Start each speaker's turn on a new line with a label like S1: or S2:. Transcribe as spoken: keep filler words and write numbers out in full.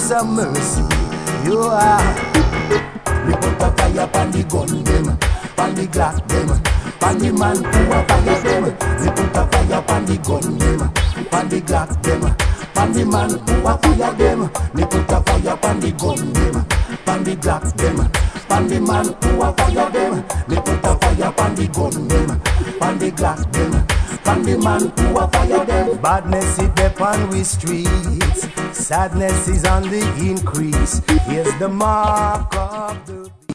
S1: some mercy. You are. Me put a fire upon the gun them, upon the Glock them, upon the man who a fire them. Me put a fire upon the gun them, upon the Glock them, upon the man who a fire them. Me put a fire upon the gun them, upon the Glock them, upon the man who a fire them. Me put a fire upon the gun them, upon the Glock them, upon the man who a fire them. Badness is up on we streets, sadness is on the increase. Here's the mark of the